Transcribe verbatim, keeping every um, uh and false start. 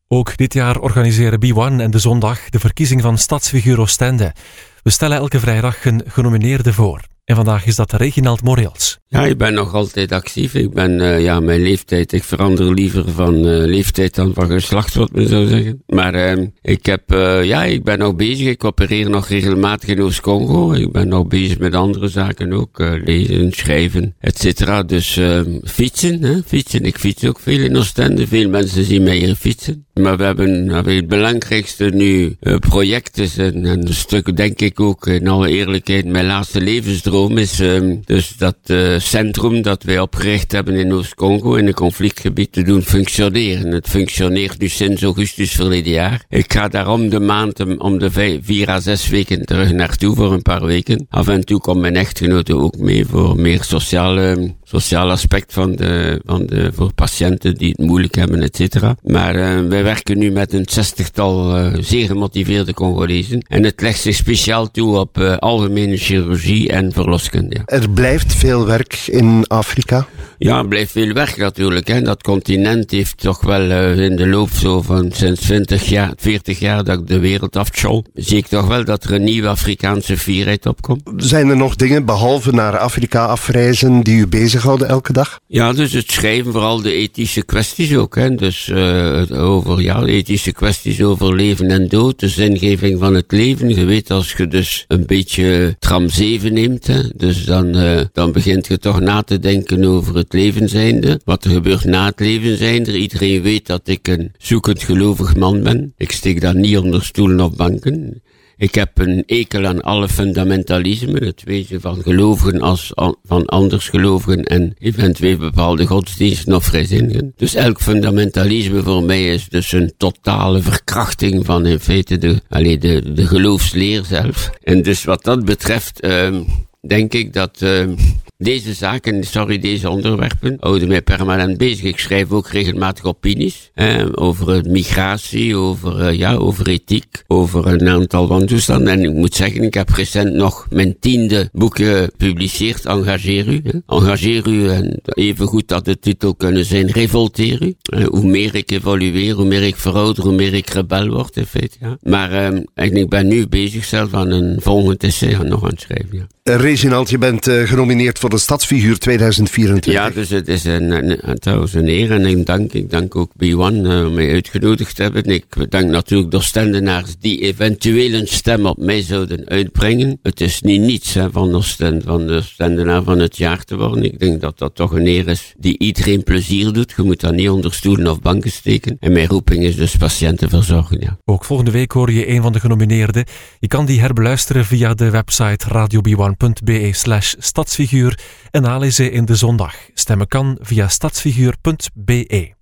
Ook dit jaar organiseren B one en De Zondag de verkiezing van Stadsfiguur Oostende. We stellen elke vrijdag een genomineerde voor. En vandaag is dat Reginald Moreels. Ja, ik ben nog altijd actief. Ik ben, uh, ja, mijn leeftijd, ik verander liever van uh, leeftijd dan van geslacht, wat men zou zeggen. Maar uh, ik heb, uh, ja, ik ben nog bezig. Ik opereer nog regelmatig in Oost-Congo. Ik ben nog bezig met andere zaken ook. Uh, lezen, schrijven, et cetera. Dus uh, fietsen, hè, fietsen. Ik fiets ook veel in Oostende. Veel mensen zien mij hier fietsen. Maar we hebben, uh, het belangrijkste nu uh, projecten en, en een stuk, denk ik ook, in alle eerlijkheid, mijn laatste levensdroom is uh, dus dat uh, centrum dat wij opgericht hebben in Oost-Congo in een conflictgebied te doen functioneren. Het functioneert nu sinds augustus verleden jaar. Ik ga daar om de maand, om de vijf, vier à zes weken terug naartoe voor een paar weken. Af en toe komt mijn echtgenote ook mee voor meer sociale, sociaal aspect van de, van de, voor patiënten die het moeilijk hebben, et cetera. Maar uh, wij werken nu met een zestigtal uh, zeer gemotiveerde Congolezen. En het legt zich speciaal toe op uh, algemene chirurgie en verloskunde. Ja. Er blijft veel werk in Afrika? Ja, er blijft veel werk natuurlijk. Hè. Dat continent heeft toch wel uh, in de loop zo van sinds twintig jaar, veertig jaar dat ik de wereld afschol, zie ik toch wel dat er een nieuwe Afrikaanse fierheid opkomt. Zijn er nog dingen, behalve naar Afrika afreizen, die u bezighouden elke dag? Ja, dus het schrijven, vooral de ethische kwesties ook. Hè. Dus uh, over ja, de ethische kwesties over leven en dood, de zingeving van het leven. Je weet, als je dus een beetje tram zeven neemt, hè, dus dan, uh, dan begint je toch na te denken over het leven zijnde. Wat er gebeurt na het leven zijnde. Iedereen weet dat ik een zoekend gelovig man ben. Ik steek daar niet onder stoelen of banken. Ik heb een ekel aan alle fundamentalismen, het wezen van gelovigen als an, van andersgelovigen en eventueel bepaalde godsdiensten of vrijzinnigen. Dus elk fundamentalisme voor mij is dus een totale verkrachting van in feite de, allee, de, de geloofsleer zelf. En dus wat dat betreft, uh, denk ik dat uh, deze zaken, sorry, deze onderwerpen, houden mij permanent bezig. Ik schrijf ook regelmatig opinies eh, over migratie, over, uh, ja, over ethiek, over een aantal wantoestanden. En ik moet zeggen, ik heb recent nog mijn tiende boek gepubliceerd, Engageer u. Hè. Engageer u, en even goed dat de titel kunnen zijn, Revolteer u. Eh, hoe meer ik evolueer, hoe meer ik verouder, hoe meer ik rebel word, in feite. Ja. Maar eh, en ik ben nu bezig zelf aan een volgend essay nog aan het schrijven. Ja. Reginald, je bent uh, genomineerd voor de Stadsfiguur tweeduizend vierentwintig. Ja, dus het is een, een, een, trouwens een eer en ik dank, ik dank ook B one uh, om mij uitgenodigd te hebben. Ik dank natuurlijk de Oostendenaars die eventueel een stem op mij zouden uitbrengen. Het is niet niets hè, van, Oostende, van de Oostendenaar van het jaar te worden. Ik denk dat dat toch een eer is die iedereen plezier doet. Je moet dat niet onder stoelen of banken steken. En mijn roeping is dus patiënten verzorgen. Ja. Ook volgende week hoor je een van de genomineerden. Je kan die herbeluisteren via de website radio b one punt b e slash stadsfiguur en nalezen in De Zondag. Stemmen kan via stadsfiguur punt b e.